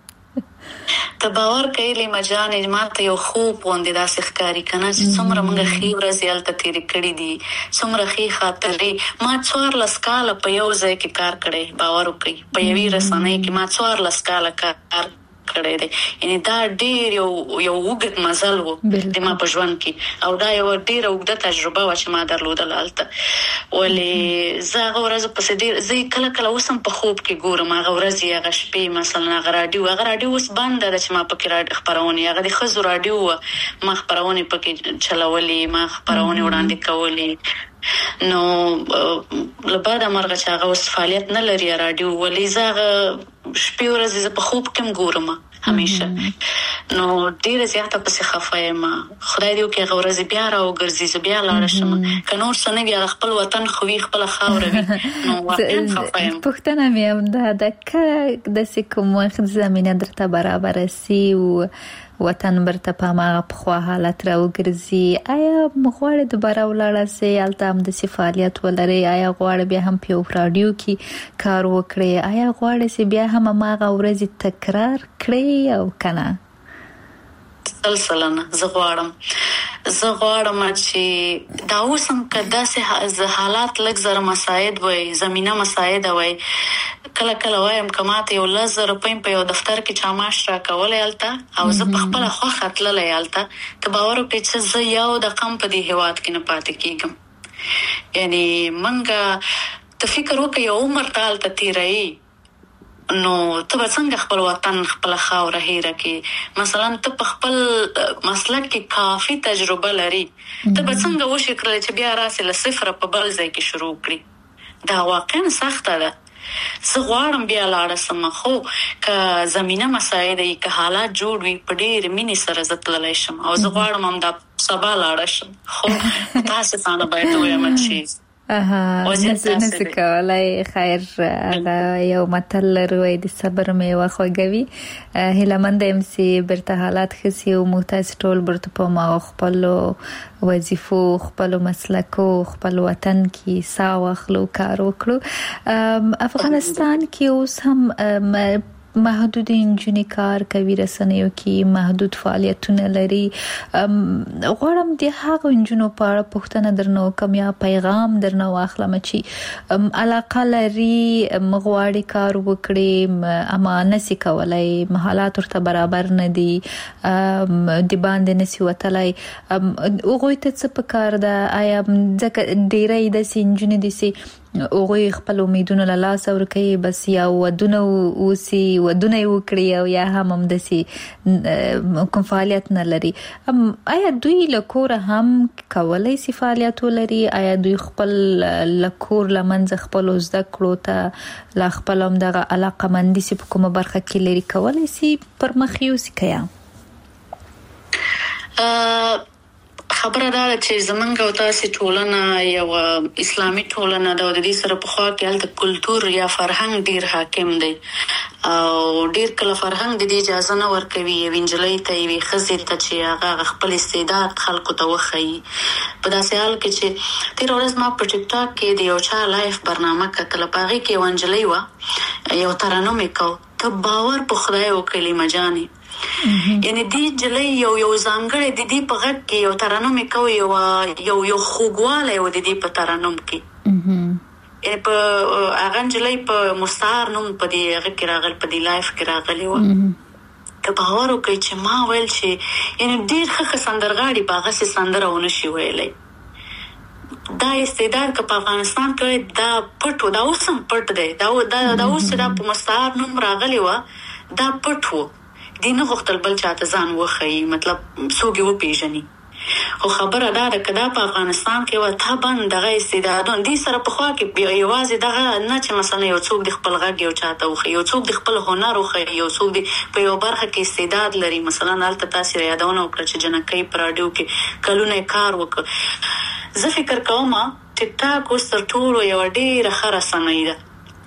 ته باور کوي مجان ماته یو خوب غوندې داسې ښکاری کنه چې څومره موږ خې ورځې الته تیرې کړې دي څومره خې خاطرې ما څوار لسکاله په یو ځای کې کار کړی باور وکړي په یوې رسنۍ کې ما څوار لسکاله کار کړی دی یعنی دا ډیر یو یو وګت مزل وو د ما په ژوند کې او دا یو ډیر وګړه تجربه و چې ما درلودل الته ولې زه غوړز په سدي زه کله کله وسم په خوب کې ګورم هغه ورځ یې هغه شپې مثلا هغه رادیو هغه رادیو اوس بند ده چې ما پکې راډیو خبرونه هغه د خزو رادیو ما خبرونه پکې چلولې ما خبرونه وړاندې کولې نو لباده مرغه چې هغه اوس فعالیت نه لري رادیو ولې زه شپې ورځې په خوب کې ګورم همیشه نو ډیر زیاته پسې خفه یم خدای دې وکړي هغه ورځ بیا راوګرځي زه بیا لاړ شم که نور څه نه وي خپل وطن خو وي خپله خاوره وي نو واقعا خفه یم
پوښتنه مې هم ده د داسې کوم وخت زمینه درته برابره سي او وطن برته په هغه پخوا حالت راوګرځي آیا غواړې دوباره ولاړه سي هلته هم داسې فعالیت ولرئ آیا غواړې بیا هم په یو راډیو کې کار وکړې آیا غواړې چې بیا هم هماغه ورځې تکرار کړې او که نه
سلسله زه غواړم زه غواړم چې دا اوس هم که داسې حالات لږ زره مساعد وي زمینه مساعده وي کله کله وایم کماته یو لزر روپۍ په یو دفتر کې چا معاش راکولای الته او زه په خپل خوښه تللای الته ته باور وکړې چې زه یو د قم په دې هواد کې نه پاتې کېږم یعنی منګه ته فکر وکړې یو عمر ټال ته تیرې نو ته به څنګه خپل وطن خپل خاوره هېره کې مثلا ته په خپل مسلک کې کافي تجربه لري ته به څنګه وشي کړل چې بیا راسې له صفر په بل ځای کې شروع کړي دا واقعا سخته ده زه غواړم بیا لاړه سم خو که زمینه مساعده که حالات جوړ وي په ډېر مینې سره زه تللی شم او زه غواړم هم دا سبا لاړه شم خو تاسې څانه باید ووایم چې
اها نسي کولای خیر هغه یو متل لري د صبر میوه خوږوي هیلمند ام سي برته حالات خسي او محتاج ټول برته په ما خپل وظیفو خپل مسلکو خپل وطن کې سا واخلو کار وکړو افغانستان کې اوس هم محدود انجونی کار کوي رسنیو کې محدود فعالیتونه لري غواړم د هغه انجونو په اړه پوښتنه درنو کوم یا پیغام درنو واخلم چې علاقه لري مغواړي کار وکړي اما نسی کولای حالات ورته برابر نه دي د باندې نسی وتلای اوغوي ته څه پکار ده آیا ځکه ډیرې د انجونی دي سي اوغوي خپل امیدونه له لاس ورکوي بس یا ودونه اوسي ودونه وکړي او یا هم هم دسي کوم فعالیت نه لري آیا دوی له کور هم کولای سي فعالیت ولري آیا دوی خپل له کور لمنځ خپل زده کړو ته لا خپل هم دغه علاقه مندي سي په کومه برخه کې لري کولای سي پر مخ یو سي کیا
خبره دا چې زمونږ او تاسو ټولنه یو اسلامي ټولنه د دې سره په خوا کې الته کلچر یا فرهنګ ډیر حاکم دی او ډیر کله فرهنګ د دې اجازه نه ورکوي وینجلې ته وي خزې ته چې هغه خپل استعداد خلکو ته وخی په داسې حال کې چې تیر ورځ ما په ټیک ټاک کې د یو چا لایف برنامه کتل پاغي کې وینجلې و یو ترانو میکو ته باور په خدای وکړي مجاني یعنی دی جلې یو یو ځانګړې د دې په غږ کې یو ترانوم کوي یو یو یو خوګواله و د دې په ترانوم کې یعنی په هغه جلې په مستعار نوم په دې هغه کې راغل په دې لایف کې راغلی و که باور وکړي چې ما ویل چې یعنی ډیر ښه سندرغاړي باغه سي سندره ونه شي ویلې دا استعداد که په افغانستان کې دا پټو دا اوسم پټ دی دا دا اوس دا په مستعار نوم راغلی و دا پټو دینه غوښتل بل چاته ځان وخی مطلب سوګي و پیژني خو خبره دا ده کدا په افغانستان کې و ته باندې دغه استعدادون دي سره په خوا کې یوازې دغه نه چې مثلا یو څوک د خپل غږ یو چاته وخی یو څوک د خپل هنر وخی یو څوک د په یو برخه کې استعداد لري مثلا الته تاسو یادونه وکړه چې جنکۍ پراډیو کې کلونه کار وکړ زه فکر کوم ټیک ټاک اوس تر ټولو یو ډیره خره سمې ده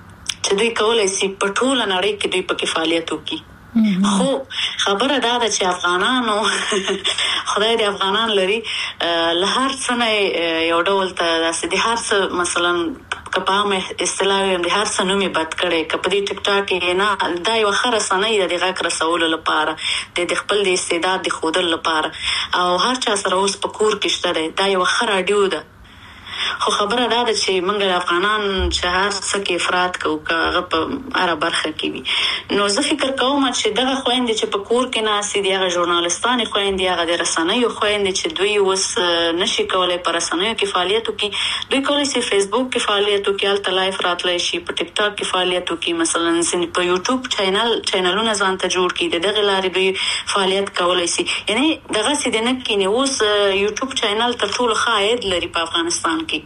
چې دوی کولای شي په ټوله نړۍ کې دوی په فعالیت وکړي. خو خبره دا ده چې افغانانو خدای دې افغانان لري له هر څه نه یو ډول ته داسې د هر څه مثلا کپامه اصطلاح هم د هر څه نومي بد کړي کپدي ټیک ټاک کې نه دا یو خره سنې د غږ رسول لپاره د خپل د استعداد د خودل لپاره او هر چا سره اوس په کور کې شته دا یو خره ډیو ده. خو خبره دا ده چې موږ افغانان چې هر څه کې افراط کوو هغه په هر برخه کې وي. نو زه فکر کوم چې دغه خويندې چې په کور کې ناسي دي هغه ژورنالستانې خويندې هغه د رسنیو خويندې چې دوی اوس نشي کولای پر رسنیو کې فعالیت وکړي دوی کولای شي فیسبوک کې فعالیت وکړي الته لایف راتلای شي په ټیک ټاک کې فعالیت وکړي مثلا په یوټیوب چینل چینلونه ځان ته جوړ کړي دغه لارې دوی فعالیت کولای شي. یعنی دغه سې د نه کې نه اوس یوټیوب چینل تر ټولو خاید لري په افغانستان کې.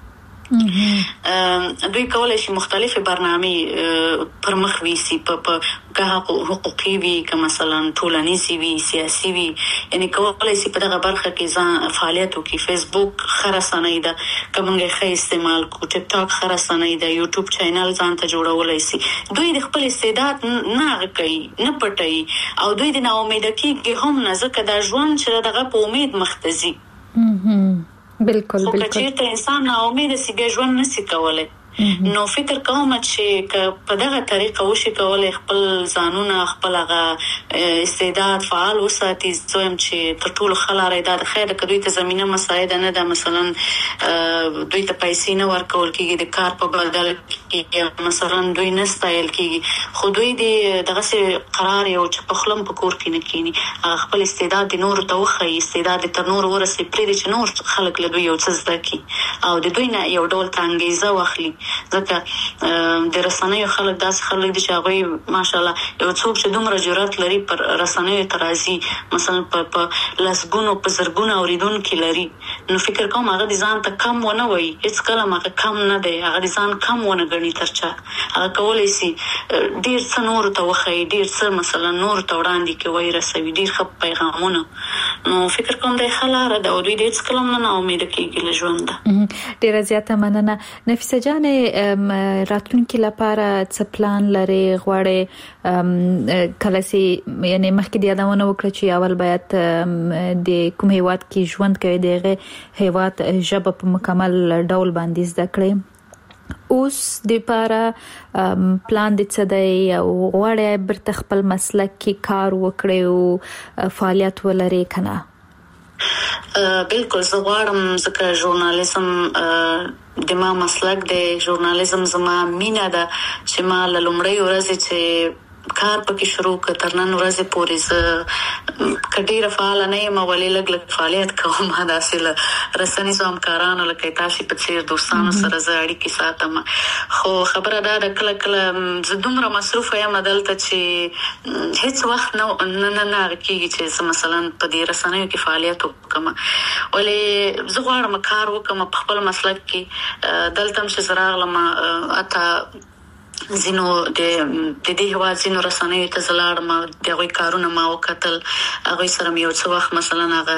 دوی کولای شي مختلفه برنامه پر مخ ویسي په که حقوقي وي که مثلا ټولنیزي وي سیاسي وي یعنی کولای شي په دغه برخه کې ځان فعالیت وکړي. فیسبوک خرسانه ده کومه ښه استعمال کو ټیک ټاک خرسانه ده یوټیوب چینل ځان ته جوړولای شي. دوی د خپل استعداد نه کوي نه پټي او دوی د ناامید کېږي هم نه ځکه دا ژوند چې دغه په امید مختزي
بالکل بالکل
چې ته انسان نه امید سي ژوند نشي کولای. نو فکر کوم چې په دغه طریقه وشي کولای خپل ځانونه خپل استعداد فعال وساتي زم چې تر ټولو خلاره د خیر کدوې ته زمينه مساعده نه ده مثلا دوی ته پیسې نه ورکول کېږي د کار په بدل کې مثلا دوی نه ستایل کېږي خو دوی دغه قرار یو چې په خلم په کور کې نه کینی خپل استعداد د نور ته وخی استعداد تر نور ورسې پرې چې نور خلک له دوی یو څه زده کی او د دوی نه یو ډول تانګیزه واخلي ځکه د رسنیو خلک داس خلک دي چې هغه ماشاءالله یو څوک چې دومره جرأت لري پر رسنیو ترازی مثلا په لاسګونو په زرګونو اوریدونکو لري نو فکر کوم هغه د ځان ته کم ونه وي هیڅ کله هغه کم نه دی هغه د ځان کم ونه غني ترچا هغه کولای شي ډیر څه نور ته وخی ډیر څه مثلا نور ته وړاندې کوي رسوي ډیر ښه پیغامونه نو فکر کوم د خلاره د دوی د هیڅ کلم نه امید کېږي له ژوند
ډیر زیاته مننه. نفیسه جان راتلونکي لپاره څه پلان لري غواړي کله سي یعنی مخکې د یادونه وکړه چې اول باید د کوم هیواد کې ژوند کوي دغه هیواد ژبه په مکمل ډول باندې زده کړي اوس د لپاره پلان د څه دی او غواړي برته خپل مسلک کې کار وکړي او فعالیت ولري کنه.
بالکل زه غواړم ځکه ژورنالیزم د ما مسلک دی ژورنالیزم زما مینا ده چې ما لومړی ورځ چې کار پکې شروع کړ تر نن ورځې پورې زه کډیره فعال نه یم ولې لګ لګ فعالیت کوم دا سله رسنۍ زوم کارانو لکه تاسو په څیر دوستانو سره زه اړیکې ساتم خو خبره دا ده کله کله زه دومره مصروف یم دلته چې هیڅ وخت نه نه نه کېږي چې مثلا په دې رسنیو کې فعالیت وکم ولې زه غواړم کار وکم په خپل مسلک کې دلته چې زراغلم اته زینو د د دې هوا زینو رسنیو ته زلاړم دغه کارونه ما وکتل هغه سره یو څه وخت مثلا هغه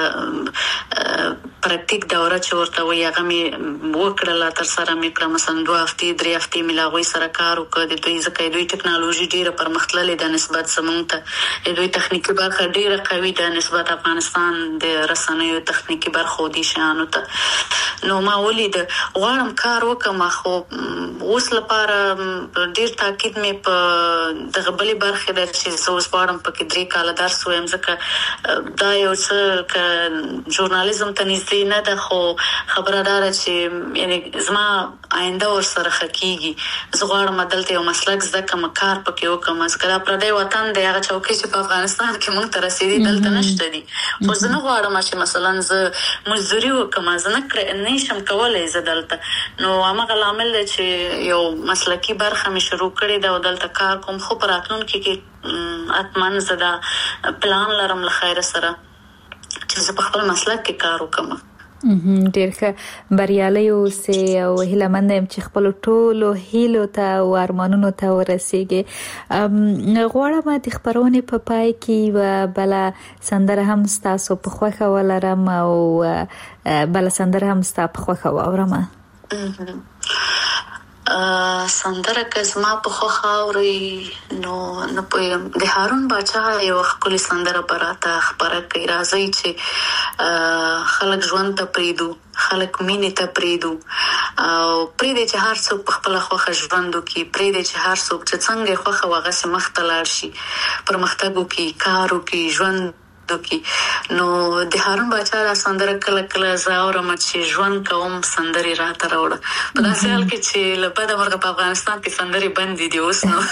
پریکټیک دوره چې ورته وي هغه می وکړه تر سره می کړم مثلا دوه هفتې درې هفتې ملاوي سره کار وکړ د دوی ځکه دوی ټکنالوژي ډیره پرمختللې ده نسبت سمون ته دوی تخنیکی برخه ډیره قوي ده نسبت افغانستان د رسنیو تخنیکی برخه دي شانو ته نو ما ولید غواړم کار وکم خو اوس لپاره ډیر تاکید مې په دغه بلې برخه د چې زوس پاړم په کې درې کال درس وایم ځکه دا یو څه ک ژورنالیزم ته نږدې نه ده خو خبره ده چې یعنی زما آینده ور سره حقيقي زه غواړم دلته یو مسلک زده کوم کار پکې وکم ځکه پر دې وطن د هغه چوکۍ چې په افغانستان کې مونږ ته رسیدي دلته نشته دي خو زه نه غواړم چې مثلا زه مزدوري وکم زه نه نشم کولای زه دلته نو هغه عامل چې یو مسلکی برخه مې شروع کړې ده او دلته کار کوم خو پراتلونکو کې اتمن زدا پلان لرم له خیر سره چې زه په خپل مسلک کې کار وکم
ډیر ښه بریالي اوسئ او هیله مند یم چې خپل ټولو هیلو ته او ارمانونو ته ورسیږئ. غواړم د خبرونه په پای کې و بل سندره هم تاسو په خوښه ولرم او بل سندره هم تاسو په خوښه واورم.
سندره که زما په خوښه اوري نو نه پوهېږم د هارون باچا یو ښکلې سندره به راته خپره کړي راځئ چې خلک ژوند ته پرېږدو خلک مینې ته پرېږدو او پرېږدی چې هر څوک په خپله خوښه ژوند وکړي پرېږدی چې هر څوک چې څنګه یې خوښه وه هغسې مخته لاړ شي پرمختګ وکړي کار وکړي ژوند وکړي نو د هارون باچا دا سندره کله کله زه اورم چې ژوند کوم سندرې راته راوړه په داسې حال کې چې له بده مرغه په افغانستان کې سندرې بندې دي اوس نو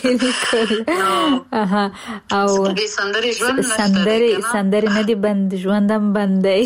او
د سندرې ژوند نشته
سندرې سندرې نه دي بند ژوند هم بند دی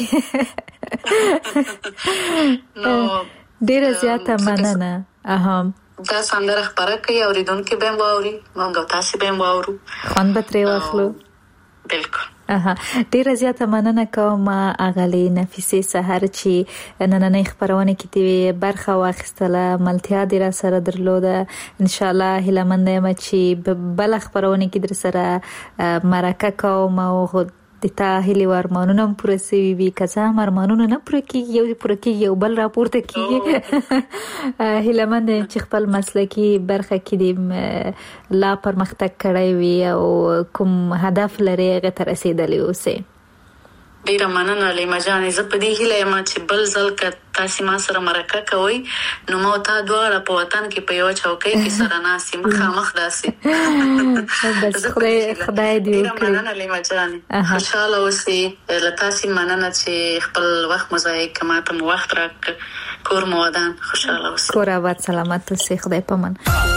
ډېره زیاته مننه
دا سندره خپره کوي اورېدونکي به هم واوري موږ او تاسې به هم واورو
خوند به ترې واخلو
بلکل
اها ډیره زیاته مننه کوم اغلی نفیسه سحر چې نننې خبرونه کې دی برخه واخیستله ملتیا د را سره درلوده ان شاء الله هله منده یم چې بل خبرونه کې در سره مرکه کوم او د تا هلي ورمانونه پوره سوي وي کزه مرمانونه نه پوره کیږي یو پوره کیږي یو بل راپورته کیږي هله منده چې خپل مسلکی برخه کې دی لا پرمختګ کړی وي او کوم هدف لري هغه ته رسیدلی اوسه
ډیره مننه لیما جانې زه په دې هیله یم چې بل ځل که تاسې ما سره مرکه کوئ نو ما او تا دواړه په وطن کې په یوه چوکۍ کې سره ناست یو مخامخ داسې
بس خدای خدای دې
ډیره مننه لیما جانې خوشحاله اوسئ له تاسې مننه چې خپل وخت مو ضایع کړه ما ته مو وخت راکړه کور مو ودان خوشحاله اوسئ
کور آباد سلامت اوسئ خدای پامان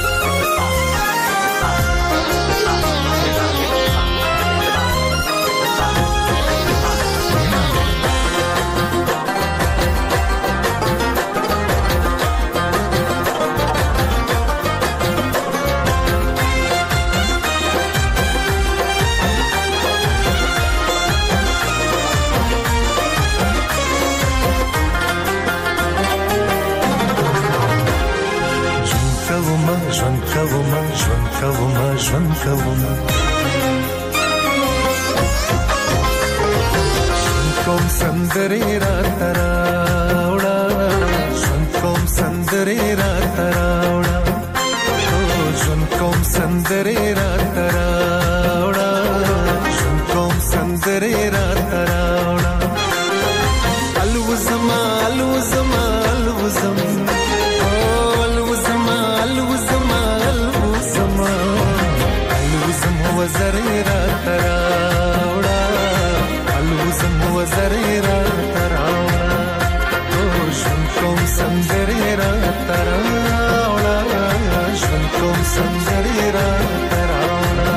ژوند کوم ژوند کوم ژوند کوم کوم سندرې را تراوړه ژوند کوم سندرې را تراوړه ژوند کوم سندرې را تراوړه ژوند کوم سندرې را تراوړه الوزما الوزما الوزما وزريرا تراوڑا الوزم وزريرا تراوڑا شن کوم سندريرا تراوڑا شن کوم سندريرا تراوڑا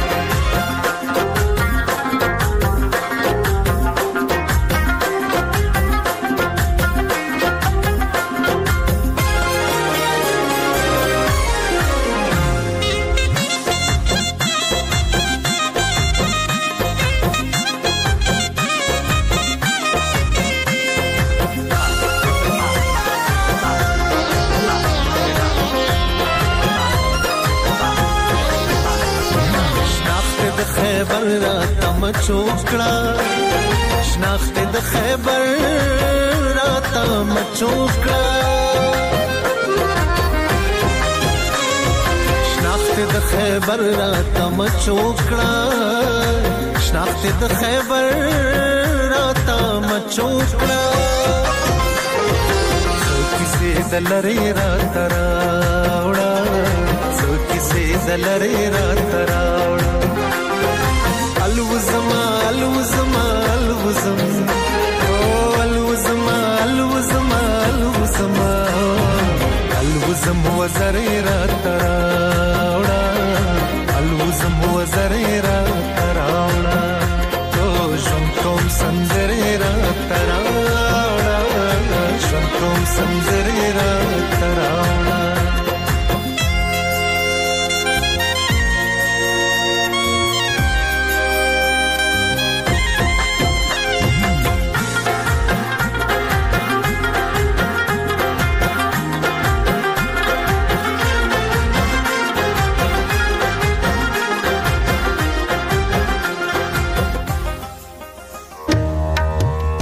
خیبر راته مچوکړه شناخت د خیبر راته مچوکړه شناخت د خیبر راته مچوکړه شناخت د خیبر راته مچوکړه څو کیسې د لری راته راوړه څو کیسې د لری راته راوړه الوزما الوزما الوزم او الوزما الوزما الوزما الوزم وزريرا تراوڑا الوزم وزريرا تراوڑا تو شن کوم سندريرا تراوڑا شن کوم سندريرا تراوڑا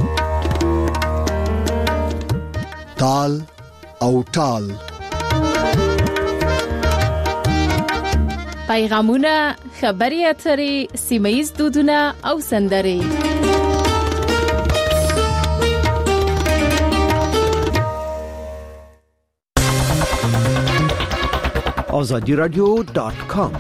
تال او ټال
پیغامونه، خبري اترې، سیمه‌یز دودونه او سندرې.
آزادی رادیو دات کام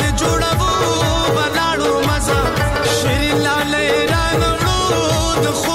the